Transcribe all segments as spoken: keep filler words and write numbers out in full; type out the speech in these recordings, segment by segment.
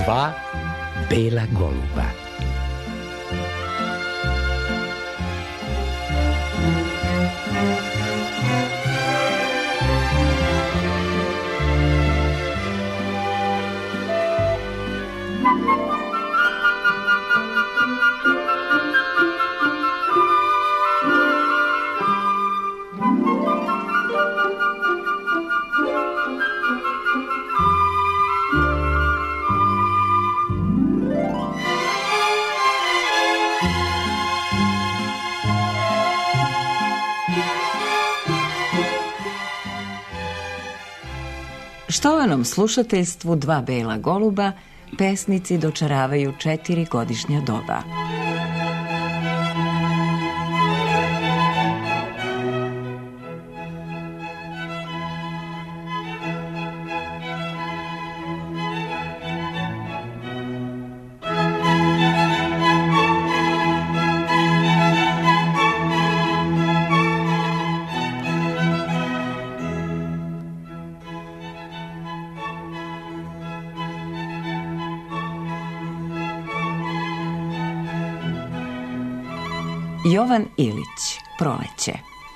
Dva bela goluba. Štovanom slušateljstvu Dva bela goluba pesnici dočaravaju četiri godišnja doba. Jovan Ilić, Proleće.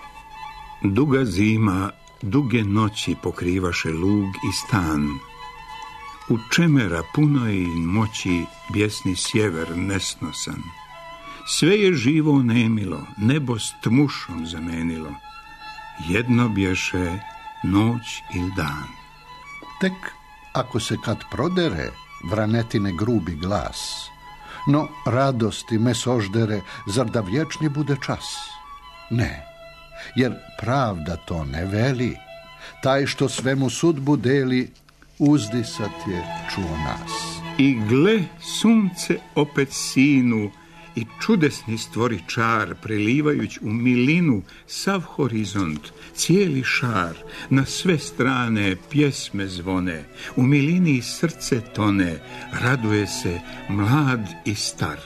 Duga zima, duge noći pokrivaše lug i stan. U čemera punoj moći bjesni sjever nesnosan. Sve je živo nemilo, nebo s tmušom zamenilo. Jedno bješe noć ili dan. Tek ako se kad prodere vranetine grubi glas, no radosti me soždere, zar da vječni bude čas? Ne, jer pravda to ne veli. Taj što svemu sudbu deli, uzdisat je čuo nas. I gle, sunce opet sinu i čudesni stvori čar, prelivajuć u milinu sav horizont, cijeli šar, na sve strane pjesme zvone, u milini srce tone, raduje se mlad i star.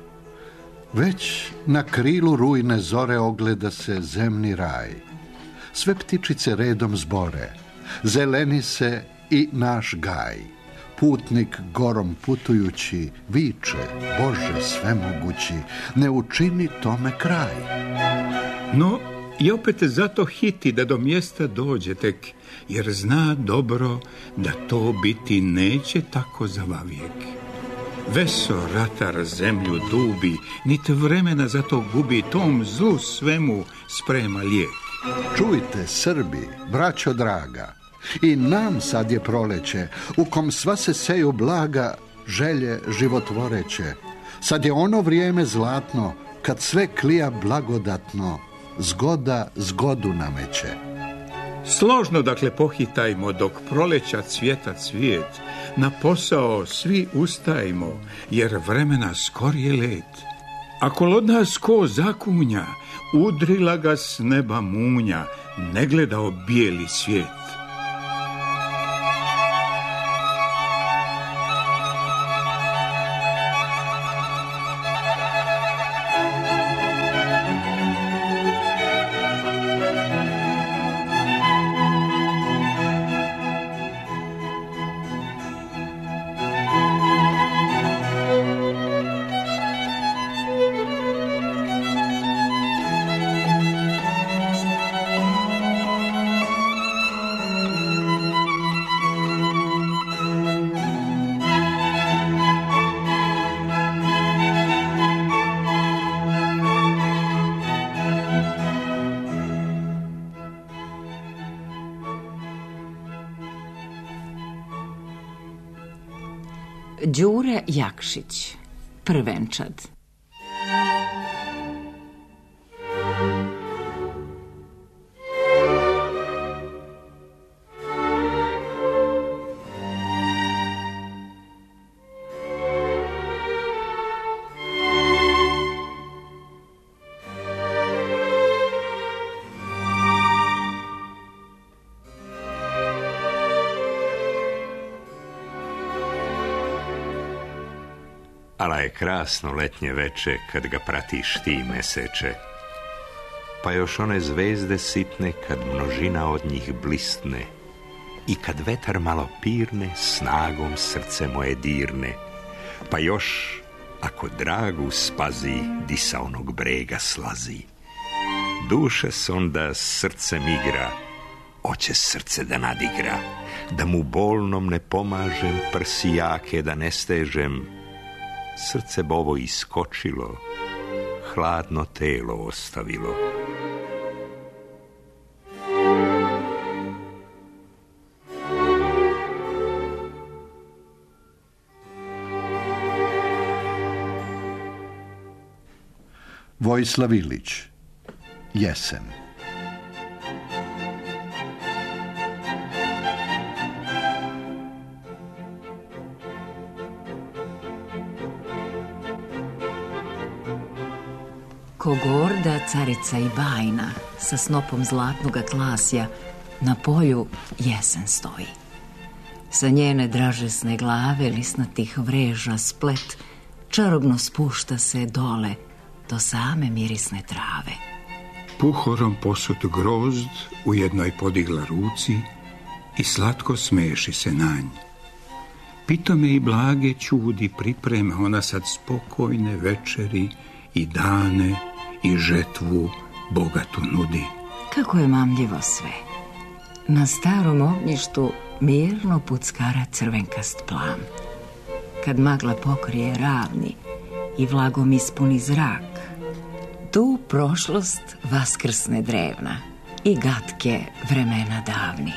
Već na krilu rujne zore ogleda se zemni raj. Sve ptičice redom zbore, zeleni se i naš gaj. Putnik gorom putujući viče, Bože svemogući, ne učini tome kraj. No, i opet zato hiti da do mjesta dođe tek, jer zna dobro da to biti neće tako zavavijek. Veso ratar zemlju dubi, nit vremena zato gubi, tom zlu svemu sprema lijek. Čujte, Srbi, braćo draga, i nam sad je proleće, u kom sva se seju blaga, želje životvoreće. Sad je ono vrijeme zlatno, kad sve klija blagodatno, zgoda zgodu nameće. Složno dakle pohitajmo, dok proleća cvjeta cvijet, na posao svi ustajmo, jer vremena skor je let. Ako od nas ko zakunja, udrila ga s neba munja, ne gledao bijeli svijet. Đure Jakšić, Prvenčad. Ala je krasno letnje veče kad ga pratiš ti meseče, pa još one zvezde sitne kad množina od njih blistne, I kad vetar malo pirne, snagom srce moje dirne, pa još, ako dragu spazi, di sa onog brega slazi. Duša se onda srcem igra, oće srce da nadigra, da mu bolnom ne pomažem, prsi jake da ne stežem. Srce bovo iskočilo, hladno telo ostavilo. Vojislav Ilić, Jesen. Ko gorda carica i bajna, sa snopom zlatnoga klasja, na polju jesen stoji. Sa njene dražesne glave lisnatih vreža splet čarobno spušta se dole do same mirisne trave. Puhorom posut grozd u jednoj podigla ruci i slatko smeši se na nj. Pitome i blage čudi priprema ona sad spokojne večeri i dane i žetvu bogatu nudi. Kako je mamljivo sve. Na starom ognjištu mirno puckara crvenkast plam. Kad magla pokrije ravni i vlagom ispuni zrak, tu prošlost vaskrsne drevna i gatke vremena davni.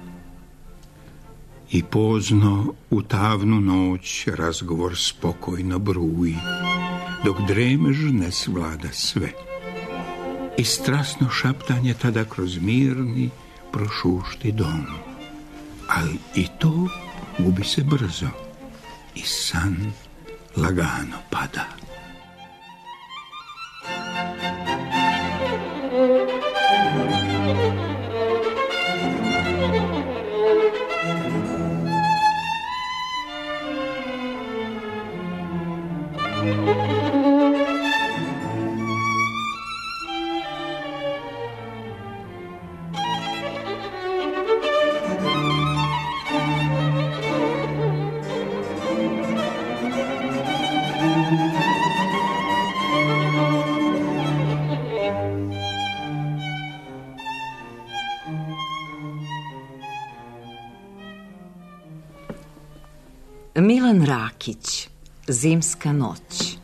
I pozno u tavnu noć razgovor spokojno bruji, dok dremež ne svlada sve. I strasno šaptanje tada kroz mirni prošušti dom. Ali i to gubi se brzo i san lagano pada. Milan Rakić, Zimska noć.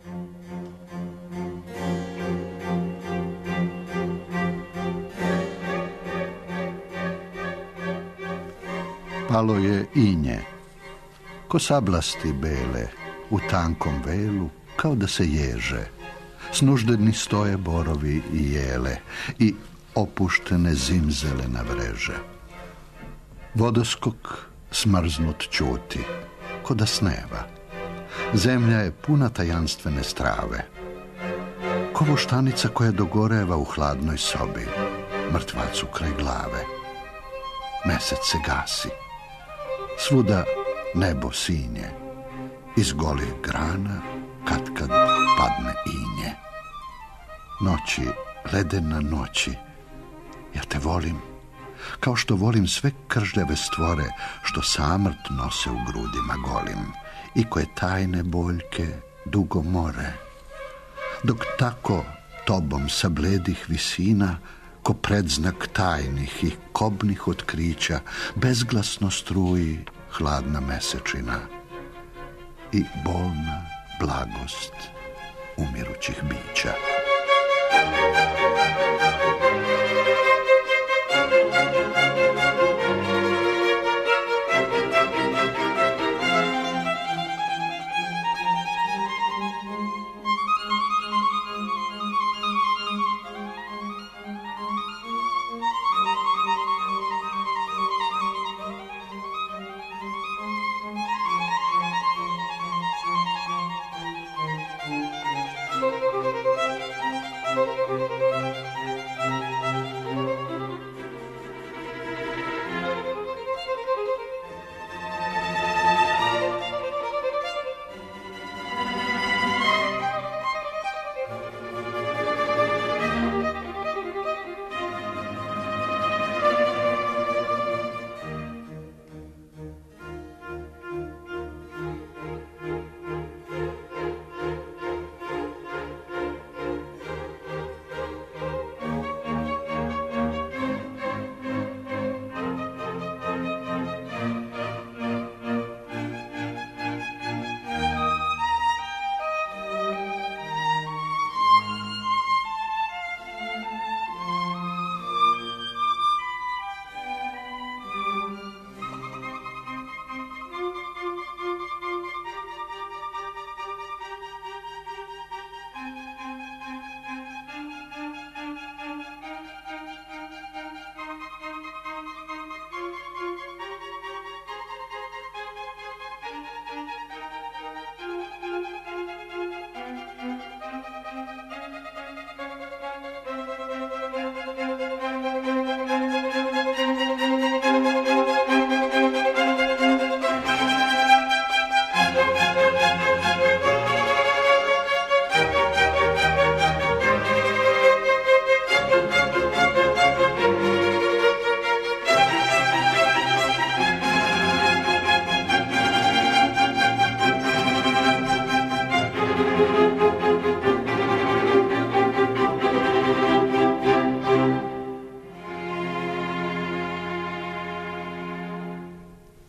Palo je inje, ko sablasti bele, u tankom velu, kao da se ježe. Snuždeni stoje borovi i jele i opuštene zimzele na vreže. Vodoskok smrznut ćuti, ko da sneva. Zemlja je puna tajanstvene strave. Ko voštanica koja dogoreva u hladnoj sobi, mrtvacu kraj glave. Mesec se gasi. Svuda nebo sinje. Iz golih grana katkad padne inje. Noći, ledena noći, ja te volim, kao što volim sve kržljave stvore što samrt nose u grudima golim i koje tajne boljke dugo more. Dok tako tobom sa bledih visina, ko predznak tajnih i kobnih otkrića, bezglasno struji hladna mesečina i bolna blagost umirućih bića.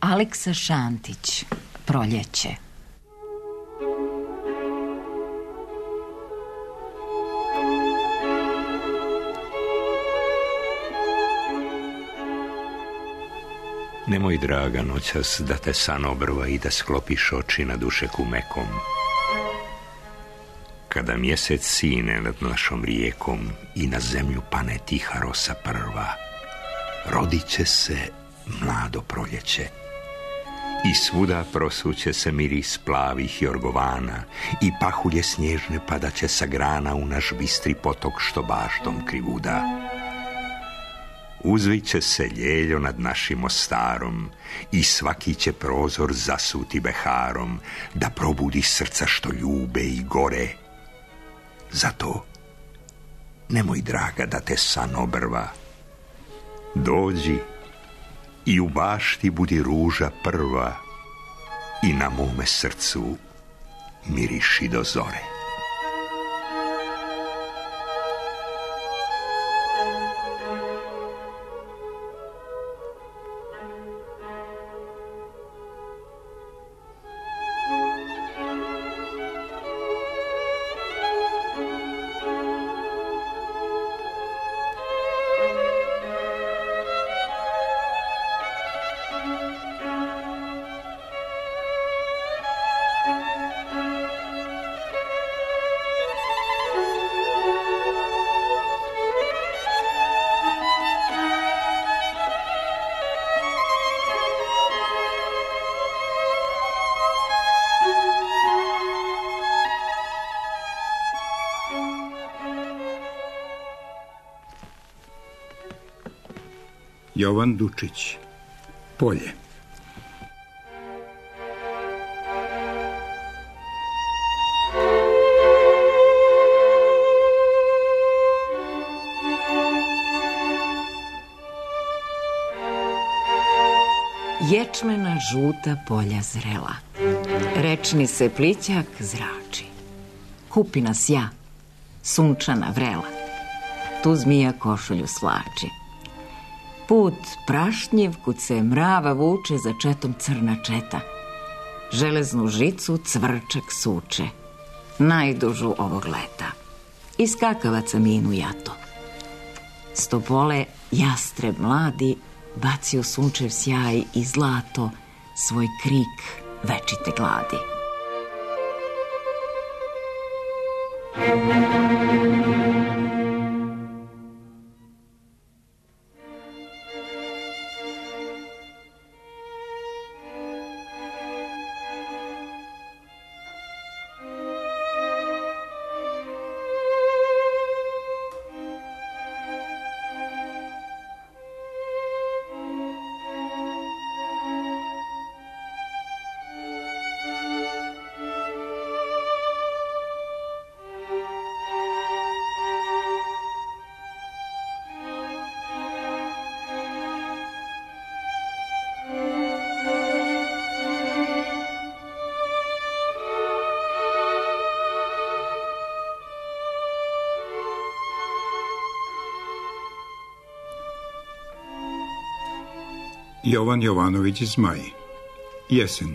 Aleksa Šantić, Proljeće. Nemoj, draga, noćas da te san obrva i da sklopiš oči na dušeku mekom. Kada mjesec sine nad našom rijekom i na zemlju pane tiha rosa prva, rodit će se mlado proljeće i svuda prosuće se miris plavih jorgovana i pahulje snježne padaće sa grana u naš bistri potok što baštom krivuda. Uzviće se ljeljo nad našim Mostarom i svaki će prozor zasuti beharom da probudi srca što ljube i gore. Zato nemoj, draga, da te san obrva. Dođi i u bašti budi ruža prva i na mome srcu miriši do zore. Jovan Dučić, Polje. Ječmena žuta polja zrela, rečni se plićak zrači. Kupina sja, sunčana vrela, tu zmija košulju svlači. Put prašnjiv kud se mrava vuče za četom crna četa. Železnu žicu cvrčak suče, najdužu ovog leta. Iz kakavaca minu jato. Stopole jastreb mladi baci u sunčev sjaj i zlato svoj krik večite gladi. Jovan Jovanović Zmaj, Jesen.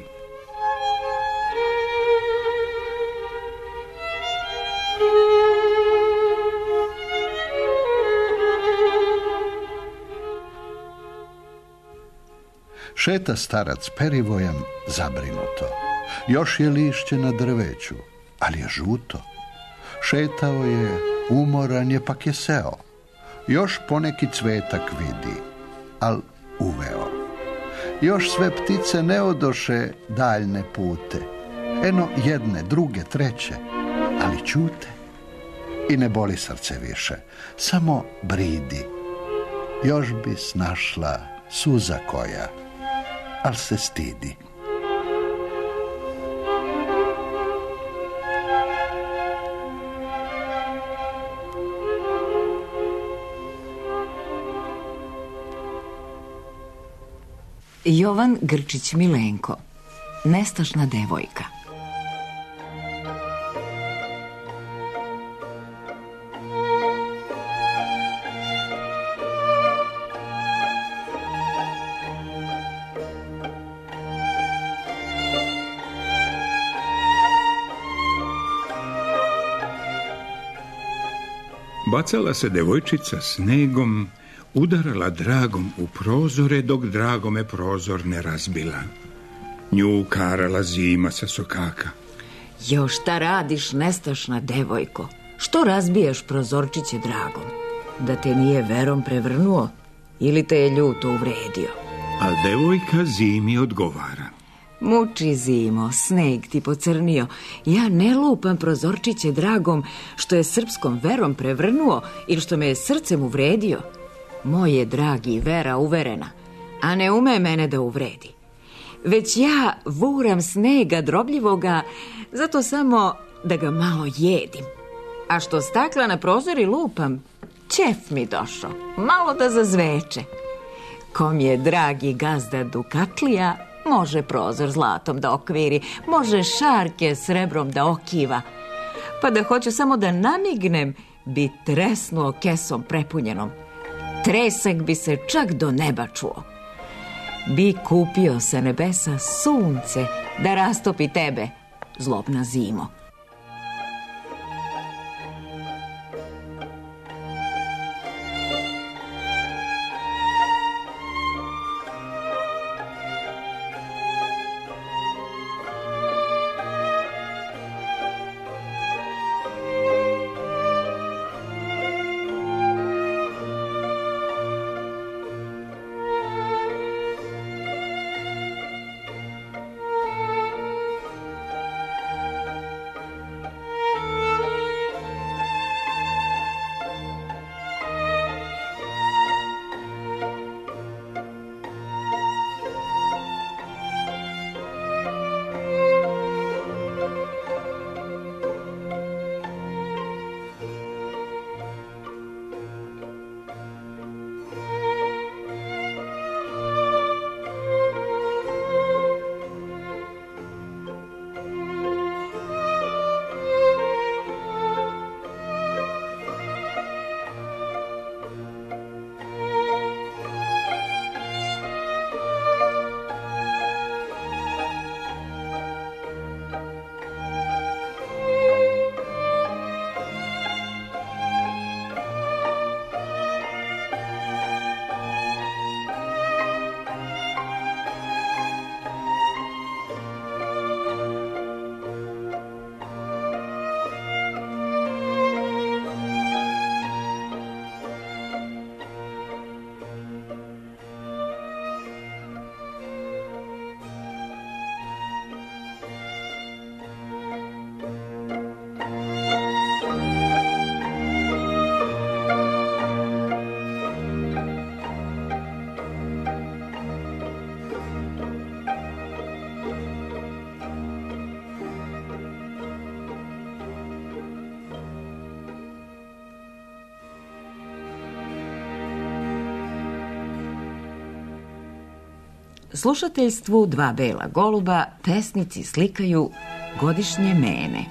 Šeta starac perivojem zabrinuto. Još je lišće na drveću, ali je žuto. Šetao je, umoran je, pak je seo. Još poneki cvetak vidi, al uveo. Još sve ptice ne odoše daljne pute. Eno jedne, druge, treće, ali ćute. I ne boli srce više, samo bridi. Još bi snašla suza koja, al se stidi. Jovan Grčić Milenko, Nestašna devojka. Probacala se devojčica snegom, udarala dragom u prozore, dok dragome prozor ne razbila. Nju karala zima sa sokaka. Jo, šta radiš, nestašna devojko? Što razbijaš prozorčiće dragom? Da te nije verom prevrnuo ili te je ljuto uvredio? A devojka zimi odgovara. Muči zimo, sneg ti pocrnio. Ja ne lupam prozorčiće dragom što je srpskom verom prevrnuo ili što me je srcem uvredio. Moj je dragi vera uverena, a ne ume mene da uvredi. Već ja vuram snega drobljivoga, zato samo da ga malo jedim. A što stakla na prozori lupam, ćef mi došao, malo da zazveče. Kom je dragi gazda Dukatlija, može prozor zlatom da okviri, može šarke srebrom da okiva. Pa da hoću samo da namignem, bi tresnuo kesom prepunjenom. Tresak bi se čak do neba čuo. Bi kupio sa nebesa sunce da rastopi tebe, zlobna zimo. Slušateljstvu Dva bela goluba pesnici slikaju godišnje mene.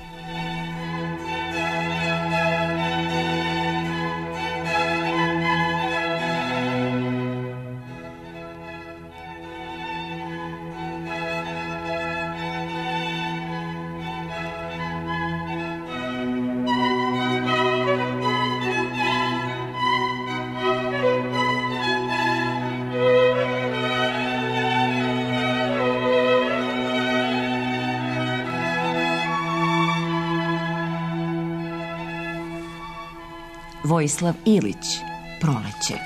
Vojislav Ilić, Proleće.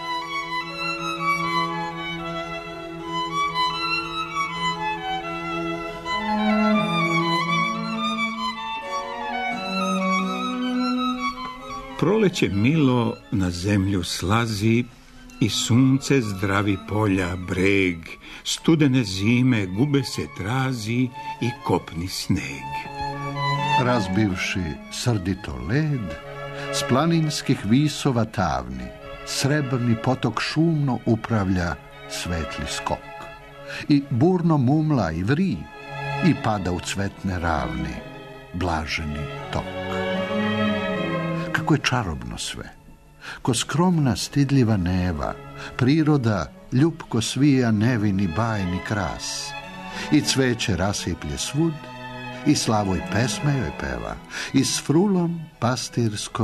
Proleće milo na zemlju slazi i sunce zdravi polja breg, studene zime gube se trazi i kopni sneg. Razbivši srdito led, s planinskih visova tavni, srebrni potok šumno upravlja svetli skok. I burno mumla i vri, i pada u cvetne ravni, blaženi tok. Kako je čarobno sve, ko skromna stidljiva neva, priroda ljubko svija nevini bajni kras, i cveće rasiplje svud, i slavoj pesme joj peva, i s frulom pastirskom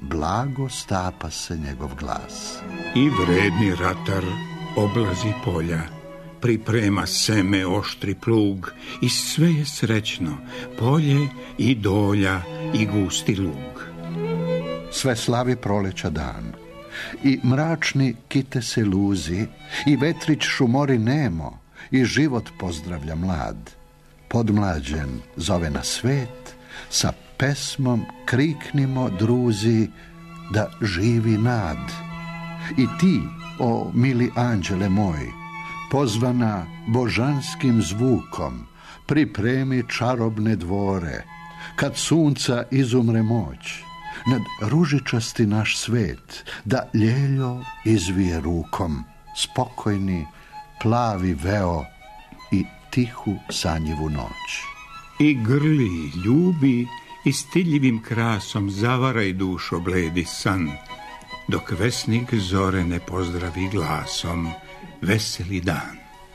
blago stapa se njegov glas. I vredni ratar oblazi polja, priprema seme oštri plug i sve je srećno, polje i dolja i gusti lug. Sve slavi proleća dan i mračni kite se luzi i vetrić šumori nemo i život pozdravlja mlad. Podmlađen zove na svet, sa pesmom kriknimo druzi da živi nad. I ti, o mili anđele moj, pozvana božanskim zvukom, pripremi čarobne dvore, kad sunca izumre moć, nad ružičasti naš svet, da ljeljo izvije rukom, spokojni, plavi veo i tihu sanjivu noć. I grli, ljubi i stiljivim krasom zavaraj dušo bledi san, dok vesnik zore ne pozdravi glasom veseli dan.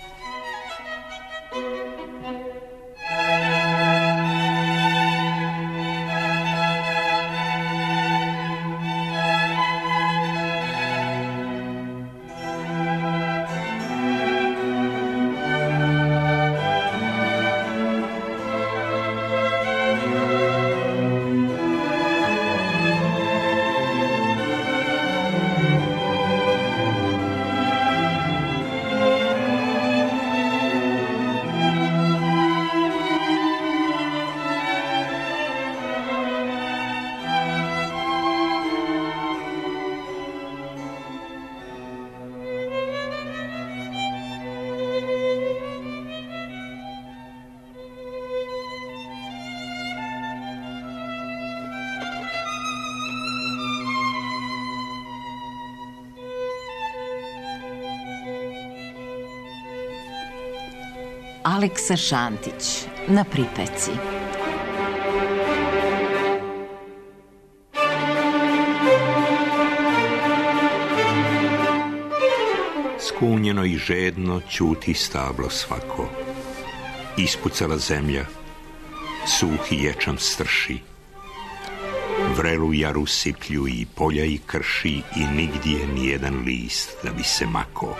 Aleksa Šantić na Pripeci. Skunjeno i žedno ćuti stablo svako. Ispucala zemlja, suhi ječam strši. Vrelu jaru siplju i polja i krši i nigdje nijedan list da bi se mako.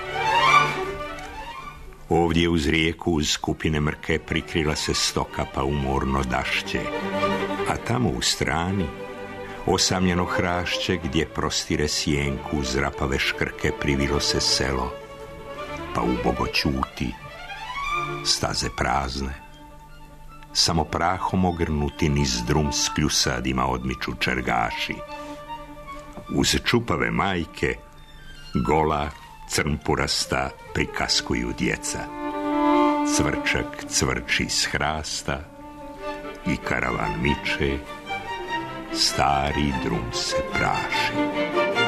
Ovdje uz rijeku, uz skupine mrke prikrila se stoka pa umorno dašće, a tamo u strani osamljeno hrašće gdje prostire sjenku uz rapave škrke privilo se selo, pa ubogo ćuti, staze prazne, samo prahom ogrnuti niz drum s kljusadima odmiču čergaši. Uz čupave majke, gola, crnpurasta prikaskuju djeca. Cvrčak cvrči s hrasta i karavan miče, stari drum se praši.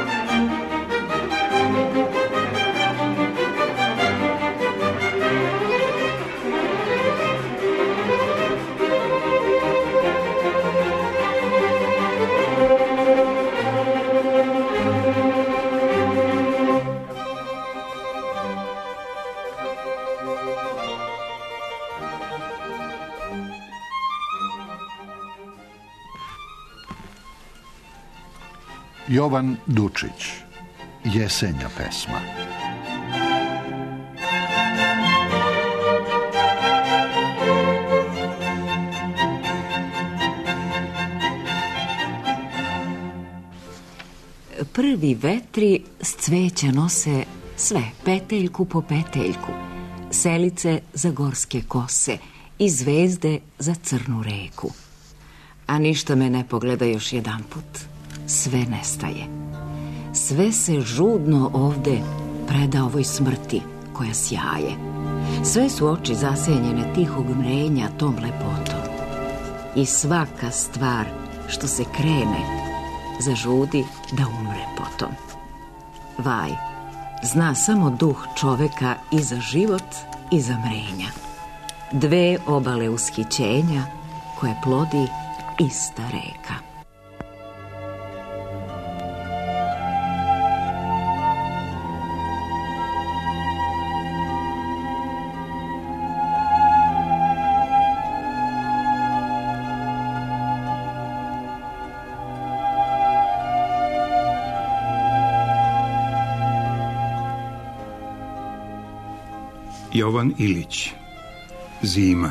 Jovan Dučić, Jesenja pesma. Prvi vetri s cveća nose sve, peteljku po peteljku, selice za gorske kose i zvezde za crnu reku. A ništa me ne pogleda još jedan put. Sve nestaje. Sve se žudno ovde preda ovoj smrti koja sjaje. Sve su oči zasenjene tihog mrenja tom lepotom. I svaka stvar što se krene zažudi da umre potom. Vaj, zna samo duh čoveka i za život i za mrenja. Dve obale ushićenja koje plodi ista reka. Jovan Ilić. Zima.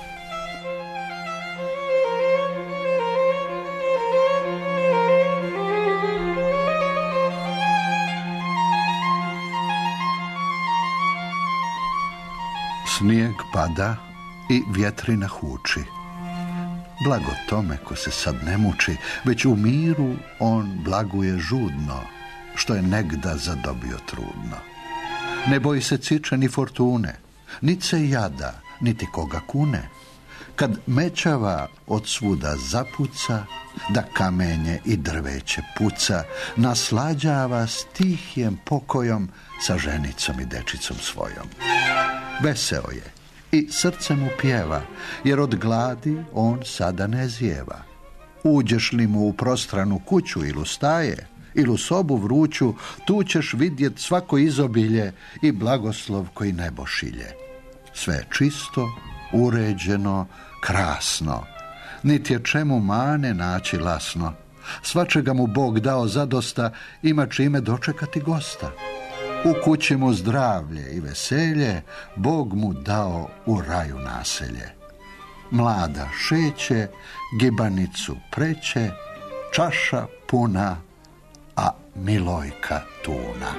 Snijeg pada i vjetrina huči. Blago tome ko se sad ne muči, već u miru on blaguje žudno, što je negda zadobio trudno. Ne boji se ciče ni fortune, niti se jada, niti koga kune. Kad mećava od svuda zapuca, da kamenje i drveće puca, naslađava stihjem pokojom sa ženicom i dečicom svojom. Veseo je i srce mu pjeva, jer od gladi on sada ne zjeva. Uđeš li mu u prostranu kuću ili staje, ili u sobu vruću, tu ćeš vidjet svako izobilje i blagoslov koji nebo šilje. Sve je čisto, uređeno, krasno, niti je čemu mane naći lasno. Svačega mu Bog dao zadosta, ima čime dočekati gosta. U kući mu zdravlje i veselje, Bog mu dao u raju naselje. Mlada šeće, gibanicu preće, čaša puna, a Milojka tuna.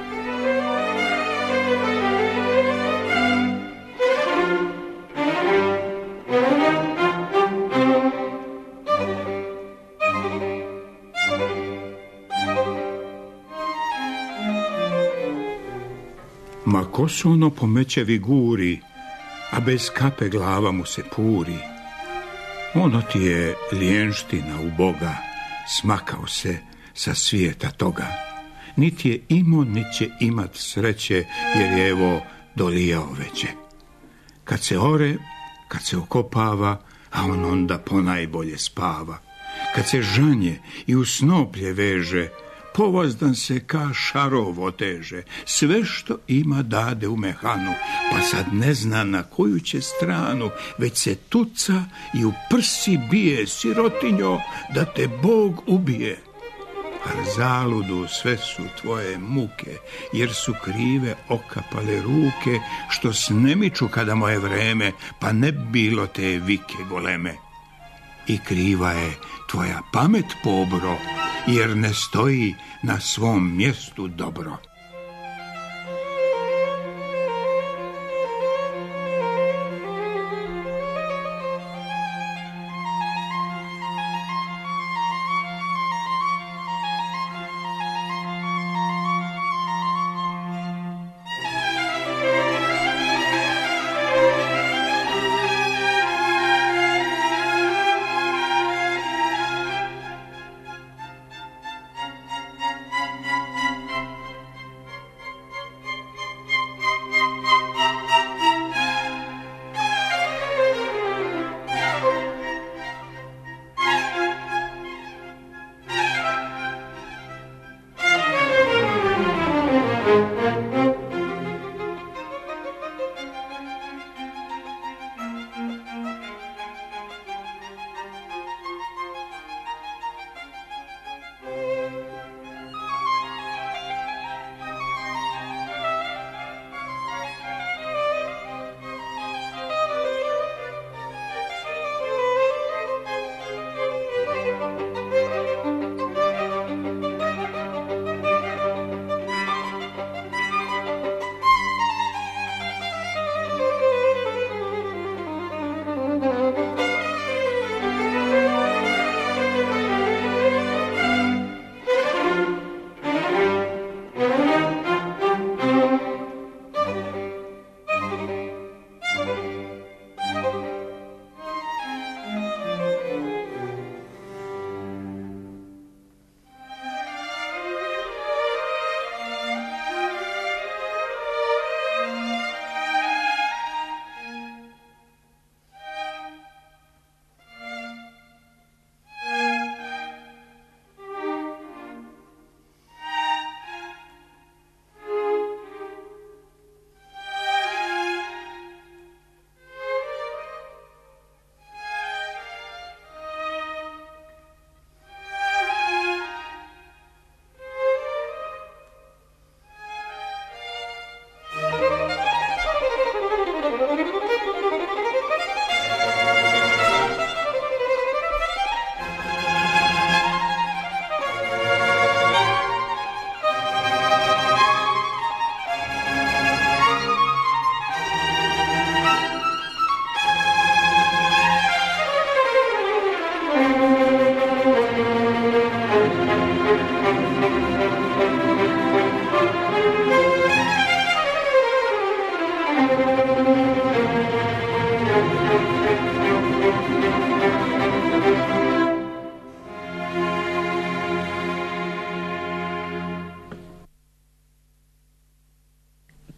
Ma ko su ono po mećevi guri, a bez kape glava mu se puri. Ono ti je ljenština u Boga, smakao se sa svijeta toga. Niti je imao, niti će imat sreće, jer je evo dolijao veće. Kad se ore, kad se okopava, a on onda ponajbolje spava. Kad se žanje i u snoplje veže, povazdan se ka šarov oteže, sve što ima dade u mehanu, pa sad ne zna na koju će stranu, već se tuca i u prsi bije, sirotinjo, da te Bog ubije. Ar zaludu sve su tvoje muke, jer su krive okapale ruke, što snemiču kada mu je vreme, pa ne bilo te vike goleme. I kriva je tvoja pamet pobro, jer ne stoji na svom mjestu dobro.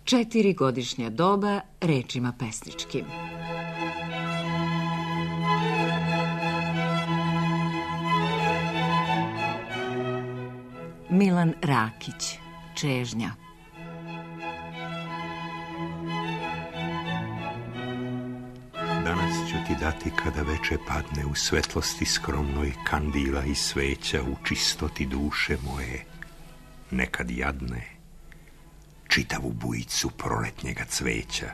Četiri godišnja doba rečima pesničkim. Milan Rakić, Čežnja. Danas ću ti dati kada veče padne u svetlosti skromnoj kandila i sveća, u čistoti duše moje, nekad jadne, čitavu bujicu proletnjega cveća.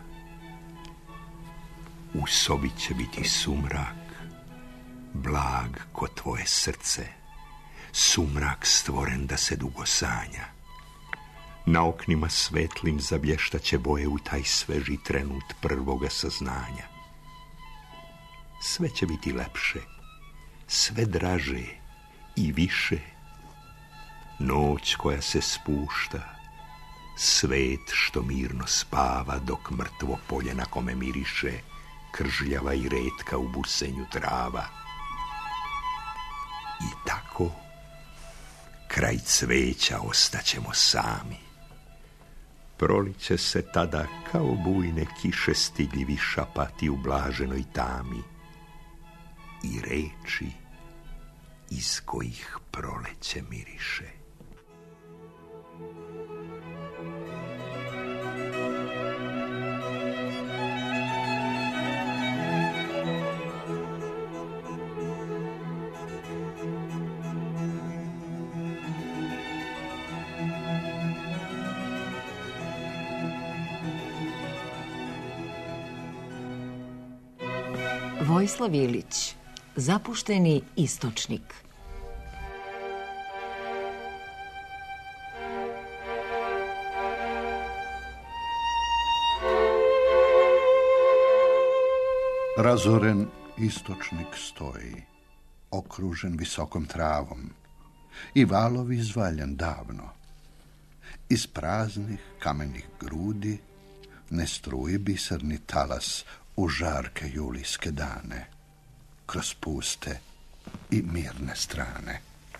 U sobi će biti sumrak, blag ko tvoje srce, sumrak stvoren da se dugo sanja. Na oknima svetlim zablještaće boje u taj sveži trenut prvoga saznanja. Sve će biti lepše, sve draže i više. Noć koja se spušta, svet što mirno spava, dok mrtvo polje na kome miriše kržljava i retka u busenju trava. I tako kraj cveća ostaćemo sami. Proliće se tada kao bujne kiše stidljivi šapati u blaženoj tami i reči iz kojih proleće miriše. Vojislav Ilić, Zapušteni istočnik. Razoren istočnik stoji, okružen visokom travom, i valovi izvaljen davno. Iz praznih kamenih grudi ne struji biserni talas u žarke julijske dane, kroz puste i mirne strane.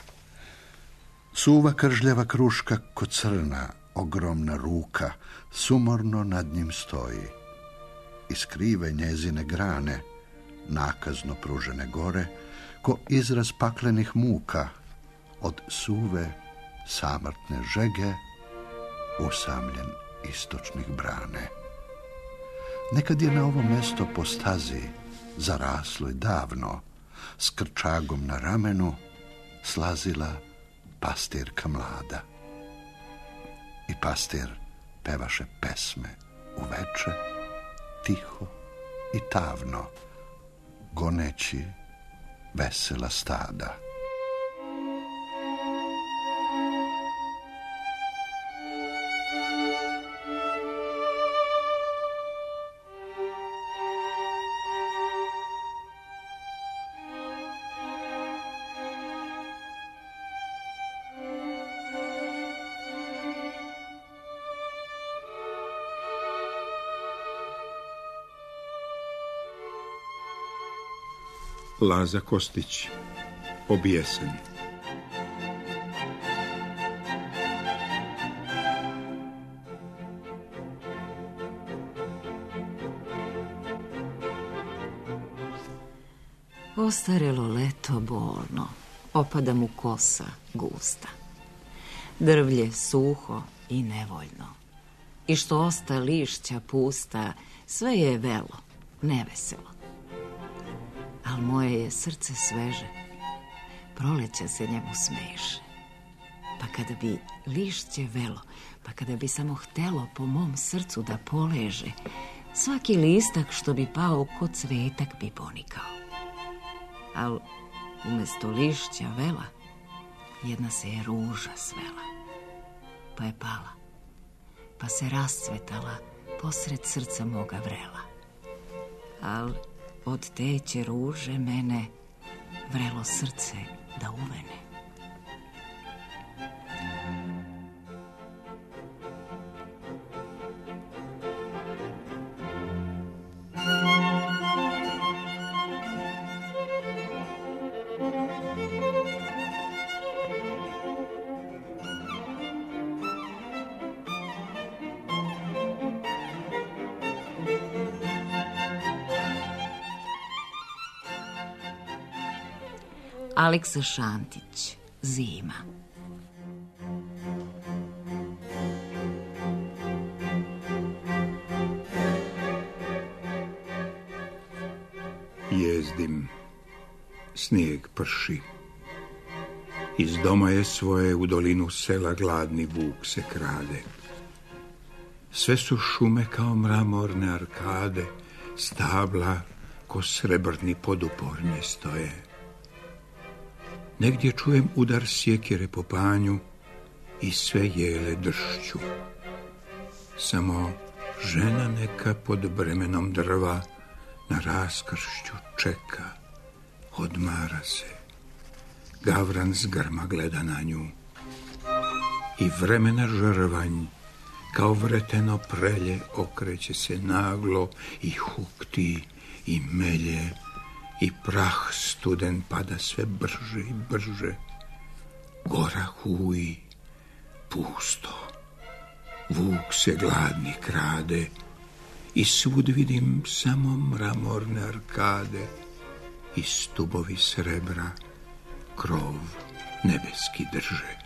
Suva kržljava kruška ko crna, ogromna ruka sumorno nad njim stoji. Iz krive njezine grane, nakazno pružene gore, ko izraz paklenih muka, od suve samrtne žege usamljen istočnik brane. Nekad je na ovo mesto po stazi, zarasloj davno, s krčagom na ramenu, slazila pastirka mlada. I pastir pevaše pesme uveče, tiho i tavno, goneći vesela stada. Laza Kostić, Objesen. Ostarelo leto bolno, opada mu kosa gusta. Drvlje suho i nevoljno. I što osta lišća pusta, sve je velo, neveselo. Al moje je srce sveže, proleća se njemu smeše. Pa kada bi lišće velo, pa kada bi samo htelo po mom srcu da poleže, svaki listak što bi pao ko cvetak bi ponikao. Al umesto lišća vela, jedna se je ruža svela. Pa je pala, pa se rascvetala posred srca moga vrela. Al od te će ruže mene vrelo srce da uvene. Aleksa Šantić, Zima. Jezdim, snijeg prši. Iz doma je svoje u dolinu sela gladni vuk se krade. Sve su šume kao mramorne arkade, stabla ko srebrni podupornje stoje. Negdje čujem udar sjekire po panju i sve jele dršću. Samo žena neka pod bremenom drva na raskršću čeka, odmara se. Gavran zgrma gleda na nju i vremena žrvanj kao vreteno prelje okreće se naglo i hukti i melje i prah studen pada sve brže i brže. Gora huji, pusto. Vuk se gladni krade i svud vidim samo mramorne arkade i stubovi srebra krov nebeski drže.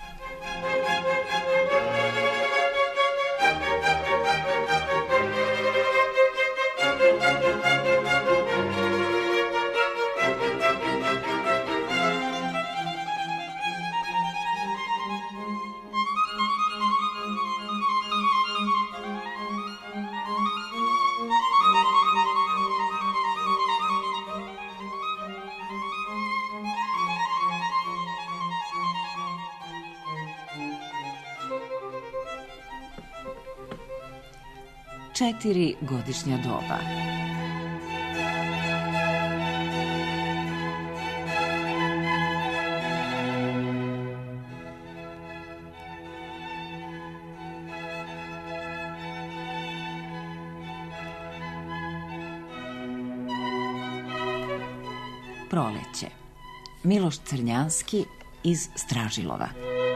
Četiri godišnja doba. Proleće. Miloš Crnjanski iz Stražilova.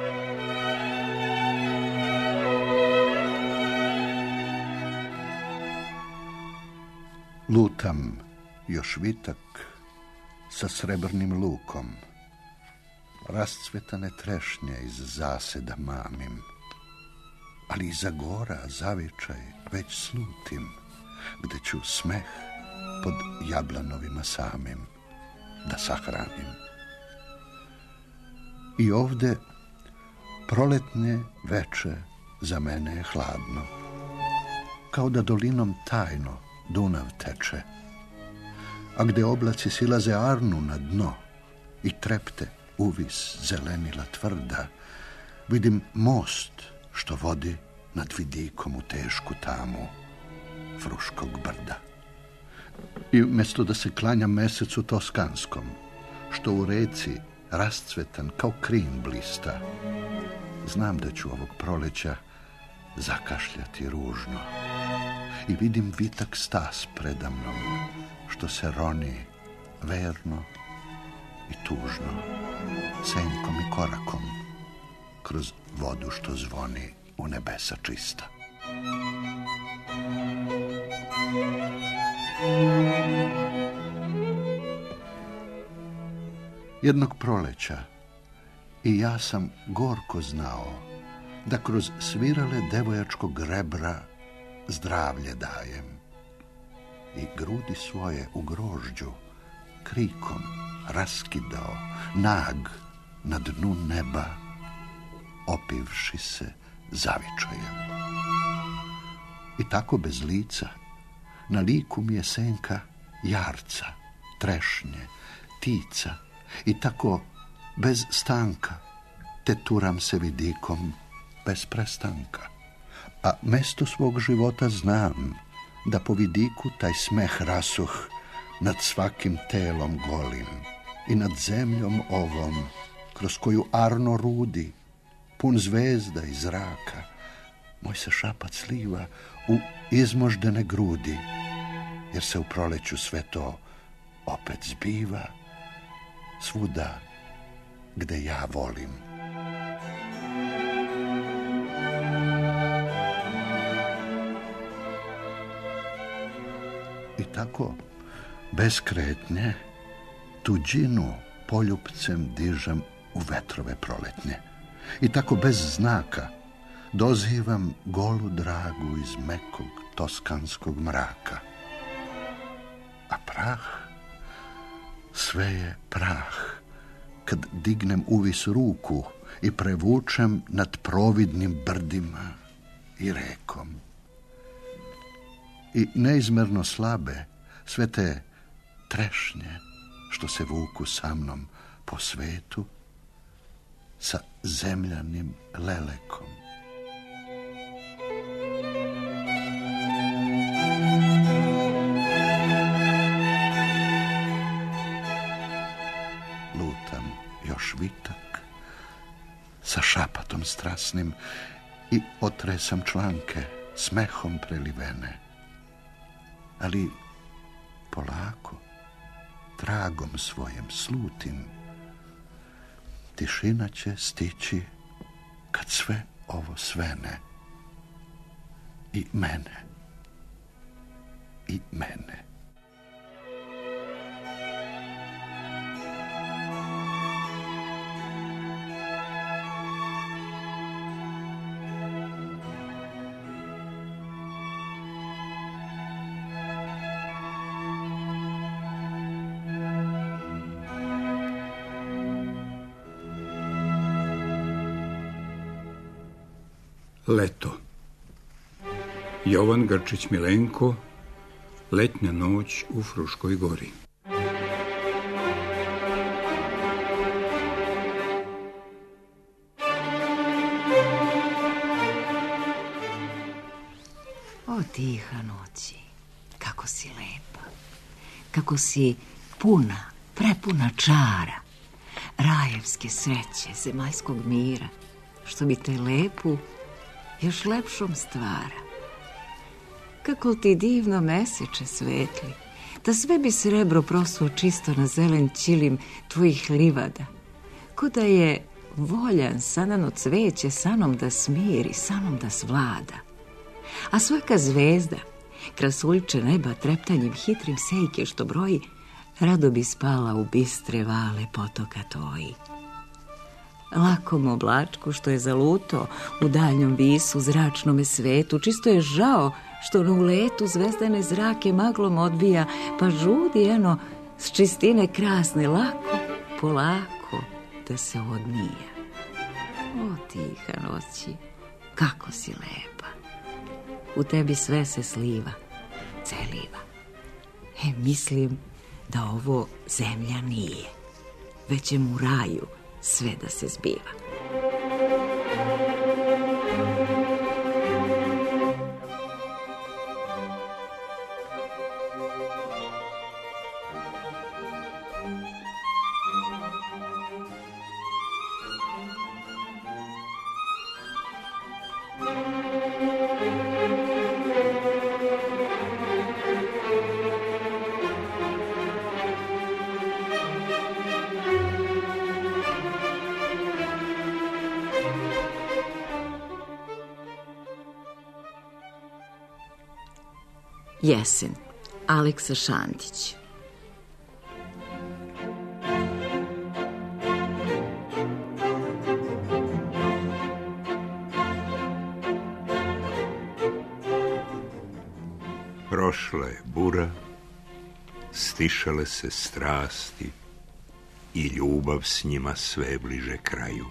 Lutam još vitak sa srebrnim lukom, rascvetane trešnje iz zaseda mamim, ali iza gora zavičaj već slutim, gde ću smeh pod jablanovima samim da sahranim. I ovde proletnje veče za mene je hladno, kao da dolinom tajno Dunav teče, a gde oblaci silaze Arnu na dno i trepte uvis zelenila tvrda, vidim most što vodi nad vidikom u tešku tamu Fruškog brda. I umjesto da se klanjam mesecu toskanskom, što u reci rascvetan kao krin blista, znam da ću ovog proleća zakašljati ružno. I vidim vitak stas predamnom, što se roni verno i tužno, senkom i korakom, kroz vodu što zvoni u nebesa čista. Jednog proleća i ja sam gorko znao da kroz svirale devojačkog rebra zdravlje dajem i grudi svoje u grožđu krikom raskidao, nag na dnu neba, opivši se zavičajem. I tako bez lica, na liku mi je senka jarca, trešnje, tica, i tako bez stanka teturam se vidikom bez prestanka. A mesto svog života znam, da po vidiku taj smeh rasuh nad svakim telom golim i nad zemljom ovom, kroz koju Arno rudi, pun zvezda i zraka, moj se šapat sliva u izmoždene grudi, jer se u proleću sve to opet zbiva, svuda gde ja volim. I tako, bez kretnje, tuđinu poljupcem dižem u vetrove proletnje. I tako bez znaka dozivam golu dragu iz mekog toskanskog mraka. A prah, sve je prah, kad dignem uvis ruku i prevučem nad providnim brdima i rekom. I neizmerno slabe sve te trešnje što se vuku sa mnom po svetu sa zemljanim lelekom. Lutam još vitak sa šapatom strasnim i otresam članke smehom prelivene. Ali polako, tragom svojim slutim, tišina će stići kad sve ovo svene. I mene, i mene. Leto. Jovan Grčić Milenko, Letnja noć u Fruškoj gori. O tiha noći, kako si lepa, kako si puna, prepuna čara, rajevske sreće, zemaljskog mira, što bi te lepu još lepšom stvara. Kako ti divno meseče svetli, da sve bi srebro prosuo čisto na zelen ćilim tvojih livada, ko da je voljan sanano cveće sanom da smiri, sanom da svlada. A svaka zvezda, krasuljče neba treptanjem hitrim sejke što broji, rado bi spala u bistre vale potoka toji. Lakom oblačku što je zaluto u daljnjom visu zračnome svetu, čisto je žao što na uletu zvezdane zrake maglom odbija, pa žudi eno s čistine krasne lako, polako da se odmija. O tiha noći, kako si lepa, u tebi sve se sliva, celiva. E, mislim da ovo zemlja nije, već je u raju sve da se zbiva. Jesen, Aleksa Šantić. Prošla je bura, stišale se strasti i ljubav s njima sve bliže kraju.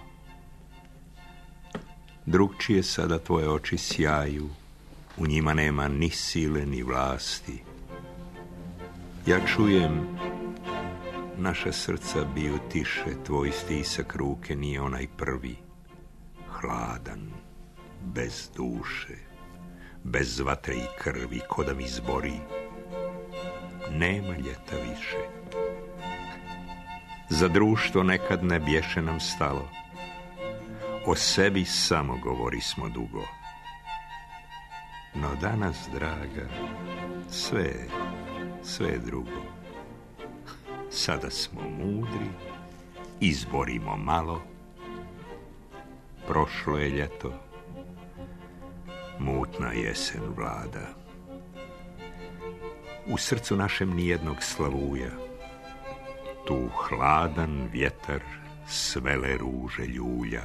Drugčije sada tvoje oči sjaju, u njima nema ni sile ni vlasti. Ja čujem, naša srca biju tiše, tvoj stisak ruke nije onaj prvi, hladan, bez duše, bez vatre i krvi, ko da mi zbori. Nema ljeta više. Za društvo nekad ne bješe nam stalo, o sebi samo govorismo dugo. No danas, draga, sve, sve drugo. Sada smo mudri, izborimo malo. Prošlo je ljeto, mutna jesen vlada. U srcu našem nijednog slavuja, tu hladan vjetar svele ruže ljulja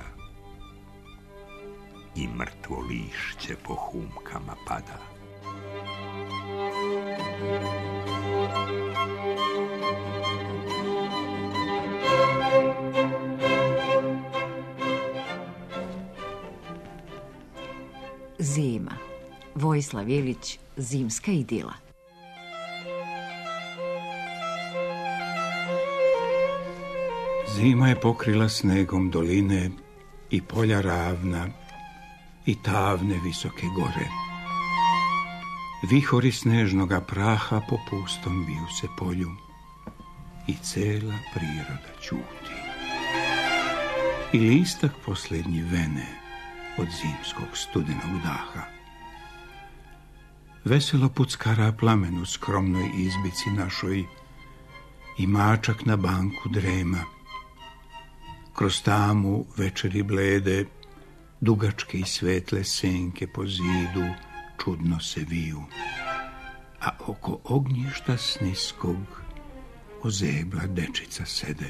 i mrtvo lišće po humkama pada. Zima. Vojislav Ilić, Zimska idila. Zima je pokrila snegom doline i polja ravna i tavne visoke gore. Vihori snežnoga praha po pustom viju se polju i cela priroda ćuti. I listak posljednji vene od zimskog studenog daha. Veselo puckara plamen u skromnoj izbici našoj i mačak na banku drema. Kroz tamu večeri blede, dugačke i svetle senke po zidu čudno se viju, a oko ognjišta sniskog ozebla dečica sede.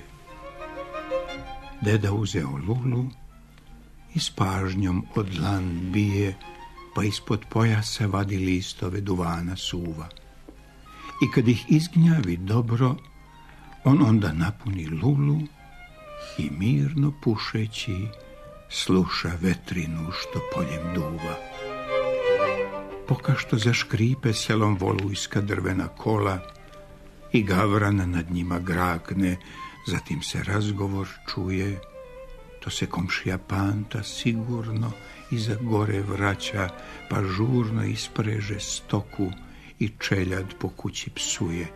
Deda uzeo lulu i s pažnjom od dlan bije, pa ispod pojasa vadi listove duvana suva. I kad ih izgnjavi dobro, on onda napuni lulu i mirno pušeći sluša vetrinu što poljem duva. Pokašto zaškripe selom volujska drvena kola i gavran nad njima grakne, zatim se razgovor čuje, to se komšija Panta sigurno iza gore vraća, pa žurno ispreže stoku i čeljad po kući psuje.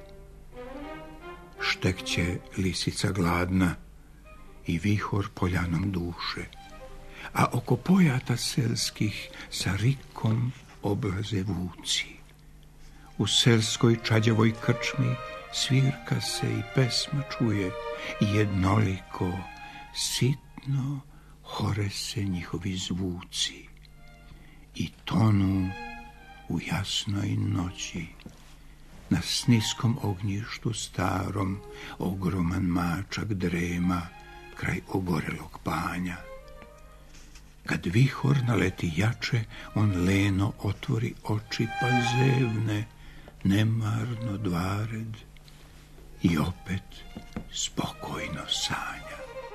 Štekće lisica gladna i vihor poljanom duše, a oko pojata selskih sa rikom oblaze vuci. U selskoj čađavoj krčmi svirka se i pesma čuje i jednoliko, sitno hore se njihovi zvuci i tonu u jasnoj noći. Na sniskom ognjištu starom ogroman mačak drema kraj ogorelog panja. Kad vihor naleti jače, on leno otvori oči pa zevne, nemarno dvared i opet spokojno sanja.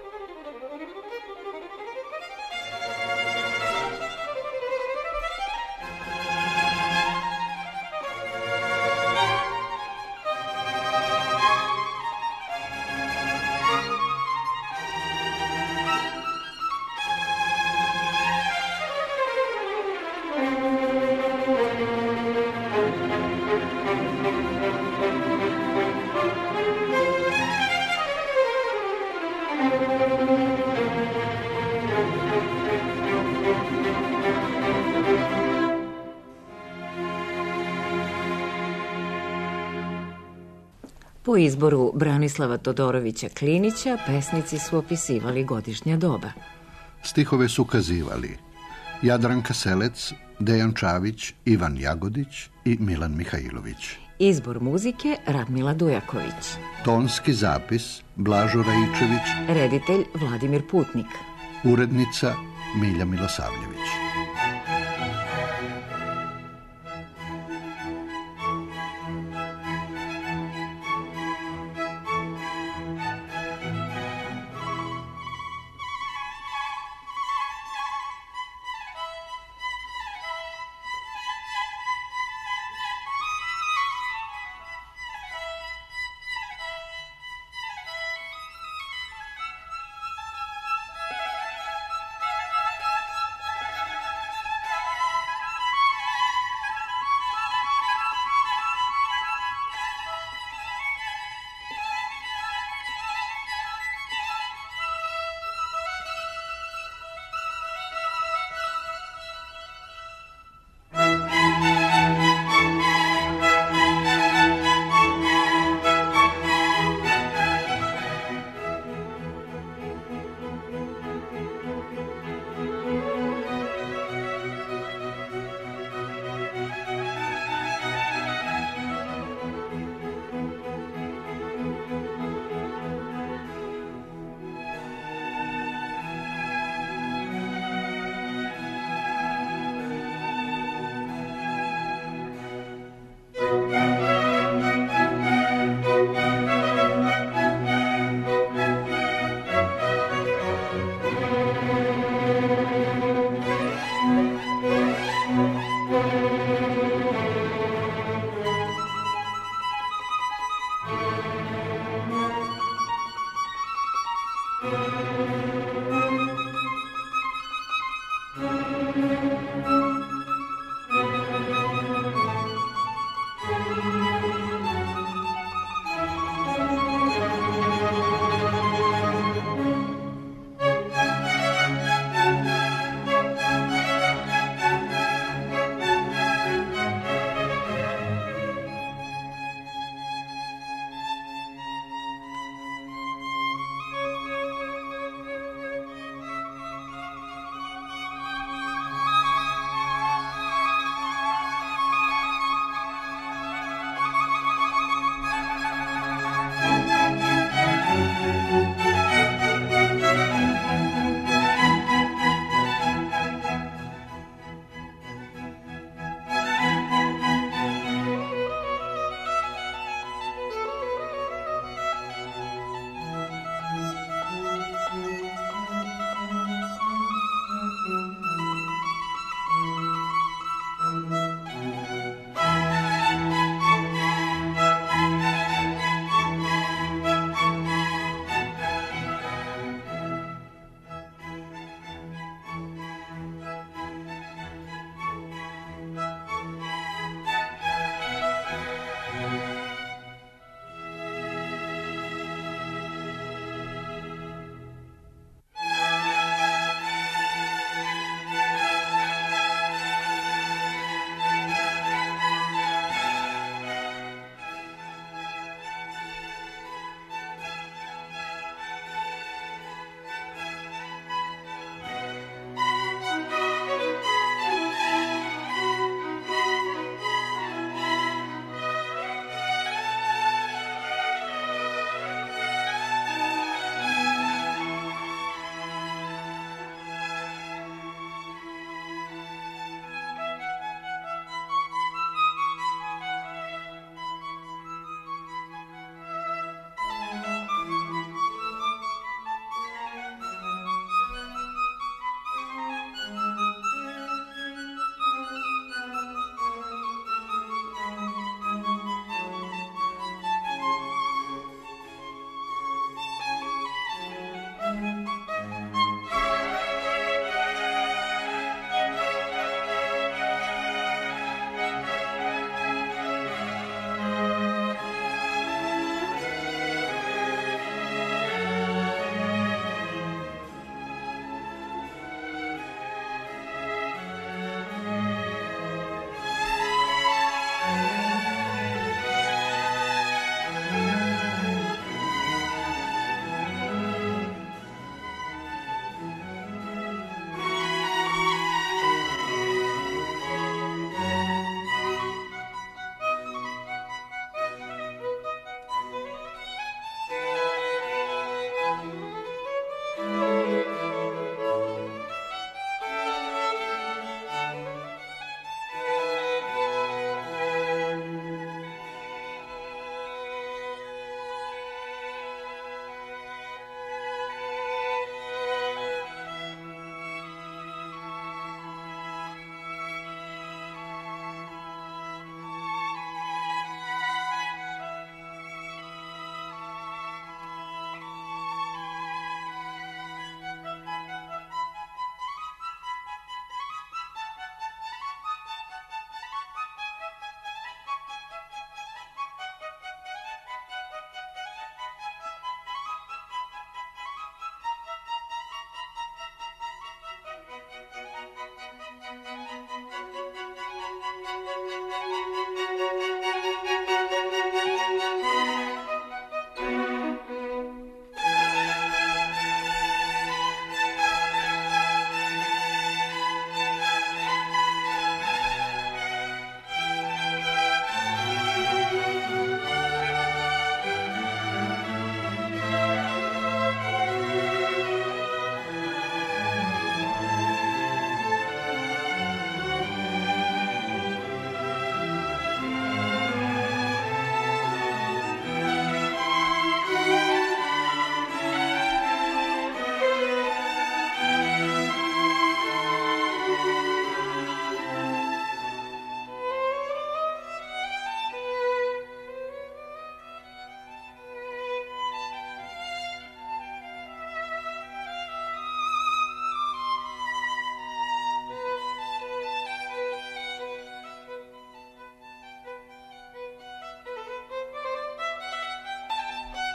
Po izboru Branislava Todorovića Klinića, pesnici su opisivali godišnja doba. Stihove su kazivali Jadranka Selec, Dejan Čavić, Ivan Jagodić i Milan Mihajlović. Izbor muzike Radmila Dujaković. Tonski zapis Blažo Raičević. Reditelj Vladimir Putnik. Urednica Milja Milosavljević.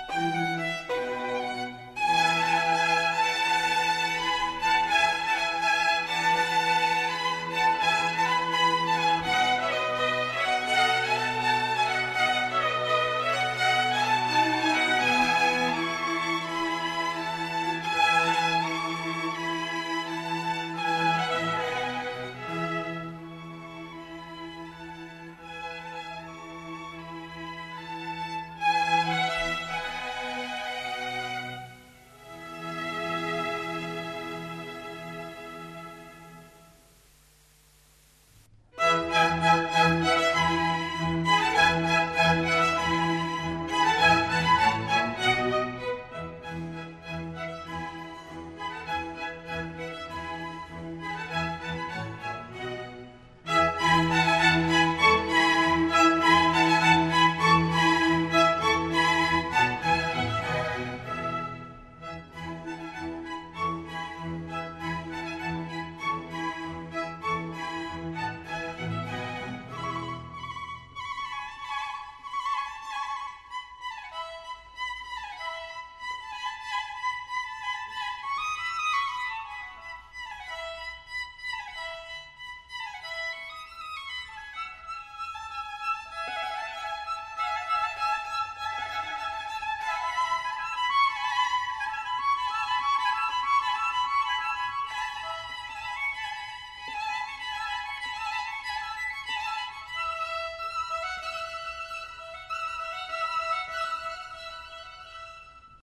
Thank you.